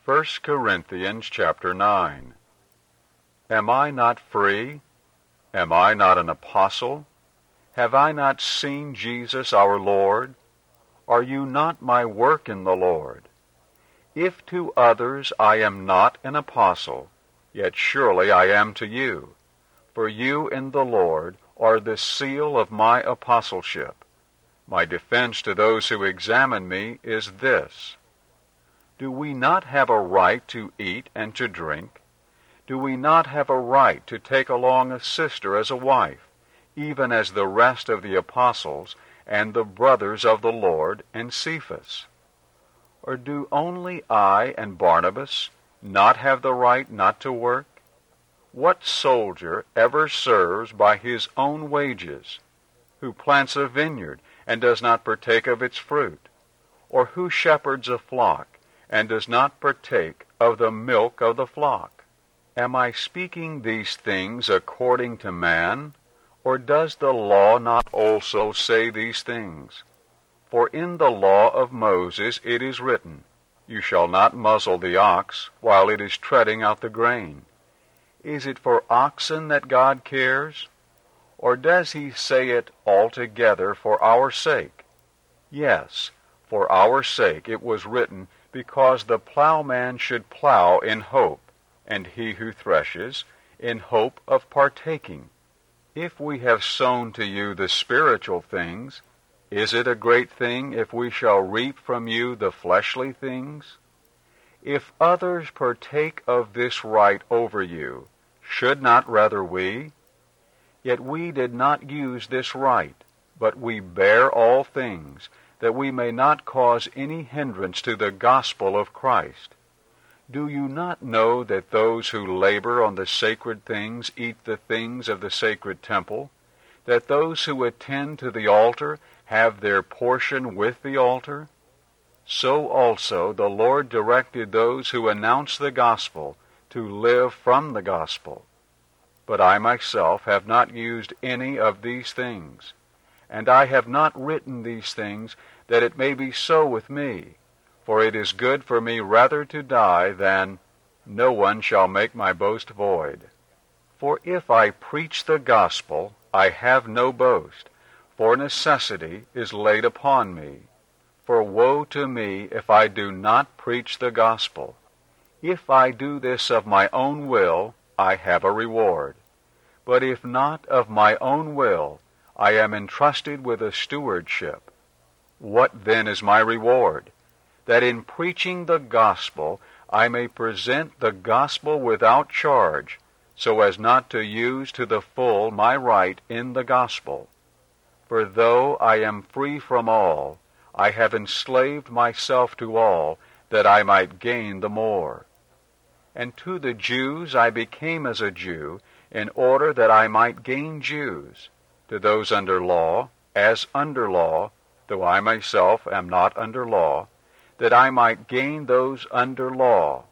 1 Corinthians chapter 9. Am I not free? Am I not an apostle? Have I not seen Jesus our Lord? Are you not my work in the Lord? If to others I am not an apostle, yet surely I am to you. For you in the Lord are the seal of my apostleship. My defense to those who examine me is this: do we not have a right to eat and to drink? Do we not have a right to take along a sister as a wife, even as the rest of the apostles and the brothers of the Lord and Cephas? Or do only I and Barnabas not have the right not to work? What soldier ever serves by his own wages? Who plants a vineyard and does not partake of its fruit? Or who shepherds a flock and does not partake of the milk of the flock? Am I speaking these things according to man? Or does the law not also say these things? For in the law of Moses it is written, You shall not muzzle the ox while it is treading out the grain. Is it for oxen that God cares? Or does he say it altogether for our sake? Yes, for our sake it was written, because the plowman should plow in hope, and he who threshes in hope of partaking. If we have sown to you the spiritual things, is it a great thing if we shall reap from you the fleshly things? If others partake of this right over you, should not rather we? Yet we did not use this right, but we bear all things, that we may not cause any hindrance to the gospel of Christ. Do you not know that those who labor on the sacred things eat the things of the sacred temple, that those who attend to the altar have their portion with the altar? So also the Lord directed those who announce the gospel to live from the gospel. But I myself have not used any of these things, and I have not written these things that it may be so with me, for it is good for me rather to die than no one shall make my boast void. For if I preach the gospel, I have no boast, for necessity is laid upon me. For woe to me if I do not preach the gospel. If I do this of my own will, I have a reward. But if not of my own will, I am entrusted with a stewardship. What then is my reward? That in preaching the gospel I may present the gospel without charge, so as not to use to the full my right in the gospel. For though I am free from all, I have enslaved myself to all, that I might gain the more. And to the Jews I became as a Jew, in order that I might gain Jews. To those under law, as under law, though I myself am not under law, that I might gain those under law.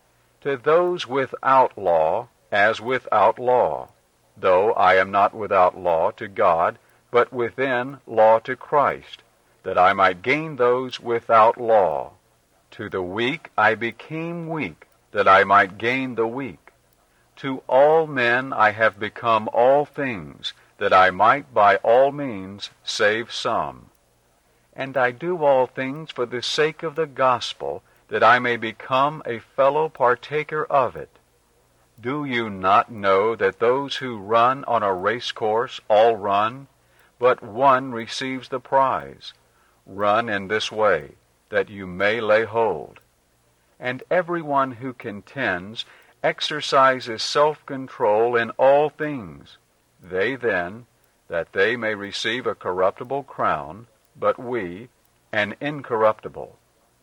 To those without law, as without law, though I am not without law to God, but within law to Christ, that I might gain those without law. To the weak I became weak, that I might gain the weak. To all men I have become all things, that I might by all means save some. And I do all things for the sake of the gospel, that I may become a fellow partaker of it. Do you not know that those who run on a race course all run, but one receives the prize? Run in this way, that you may lay hold. And everyone who contends exercises self-control in all things. They then, that they may receive a corruptible crown, but we, an incorruptible.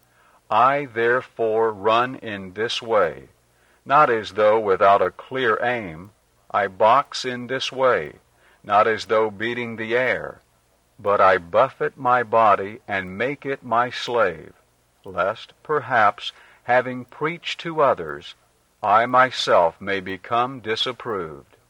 I therefore run in this way, not as though without a clear aim. I box in this way, not as though beating the air, but I buffet my body and make it my slave, lest, perhaps, having preached to others, I myself may become disapproved.